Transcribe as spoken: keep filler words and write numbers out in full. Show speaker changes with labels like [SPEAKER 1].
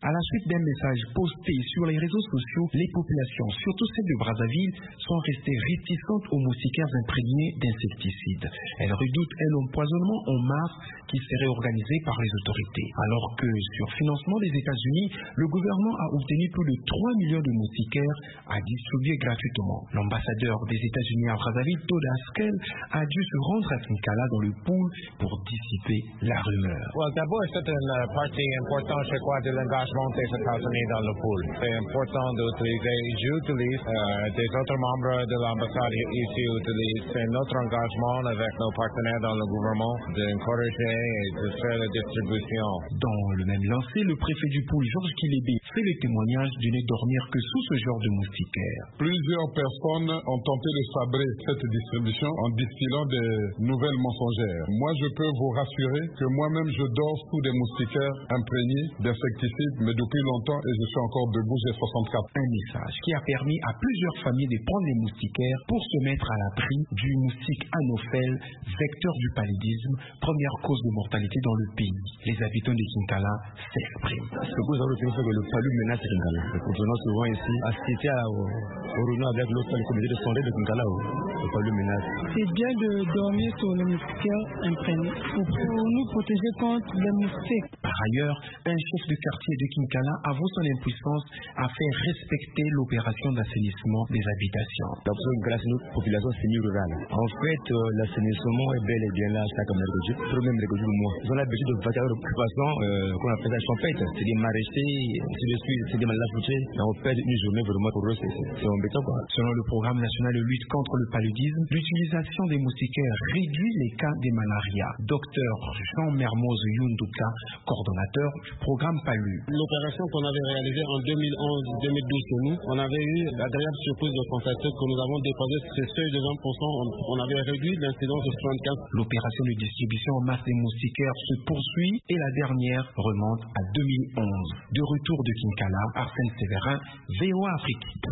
[SPEAKER 1] À la suite d'un message posté sur les réseaux sociaux, les populations, surtout celles de Brazzaville, sont restées réticentes aux moustiquaires imprégnés d'insecticides. Elles redoutent un empoisonnement en masse qui serait organisé par les autorités. Alors que, sur financement des États-Unis, le gouvernement a obtenu plus de trois millions de moustiquaires à distribuer gratuitement. L'ambassadeur des États-Unis à Brazzaville, Todd Haskell, a dû se rendre à Kinkala dans le pool pour dissiper la rumeur.
[SPEAKER 2] Well, d'abord, c'est une partie importante, je crois, de l'engagement des États-Unis dans le pool. C'est important d'utiliser, j'utilise, euh, des autres membres de l'ambassade ici utilisent. C'est notre engagement avec nos partenaires dans le gouvernement d'encourager et de faire la distribution.
[SPEAKER 1] Dans le même lancé, le préfet du pool, Georges Kilébé, fait le témoignage de ne dormir que sous ce genre de moustiquaires.
[SPEAKER 3] Plusieurs personnes ont tenté de sabrer cette distribution en distillant des nouvelles mensongères. Moi, je peux vous rassurer que moi-même, je dors sous des moustiquaires imprégnés d'insecticides, mais depuis longtemps, et je suis encore debout, j'ai soixante-quatre.
[SPEAKER 1] Un message qui a permis à plusieurs familles de prendre les moustiquaires pour se mettre à l'abri du moustique anophèle, vecteur du paludisme, première cause de mortalité dans le pays. Les habitants de Kinkala s'expriment.
[SPEAKER 4] Ce que vous avez fait, c'est que le palud menace Kinkala. Nous venons souvent ici assister au réunion avec l'autre comité de santé de Kinkala. Le palud menace.
[SPEAKER 5] C'est bien de dormir sur les moustiquaires imprégnés pour, pour nous protéger contre les moustiques.
[SPEAKER 1] Par ailleurs, un chef de quartier de Kinkala avoue son impuissance à faire respecter l'opération d'assainissement des habitations.
[SPEAKER 4] Grâce à notre population semi-rurale. En fait, euh, l'assainissement est bel et bien là chaque mercredi, premier mercredi du mois. Ils ont l'habitude de faire des occupations euh, qu'on appelle ça champêtre. C'est des maraîchers, ainsi de suite, c'est des malafoutés. Et on perd une journée vraiment pour eux, c'est embêtant quoi.
[SPEAKER 1] Selon le programme national de lutte contre le paludisme, l'utilisation des moustiquaires réduit les cas de malaria. Docteur Jean Mermoz Yunduka, coordonnateur du programme Palu.
[SPEAKER 6] L'opération qu'on avait réalisée en deux mille onze deux mille douze chez nous, on avait eu l'agréable surprise de constater que nous avons dépassé ce seuil de vingt pour cent. On, on avait réduit l'incidence de soixante-quinze.
[SPEAKER 1] L'opération de distribution en masse des moustiquaires se poursuit et la dernière remonte à deux mille onze. De retour de Kinkala, Arsène Sévérin, V O A Afrique.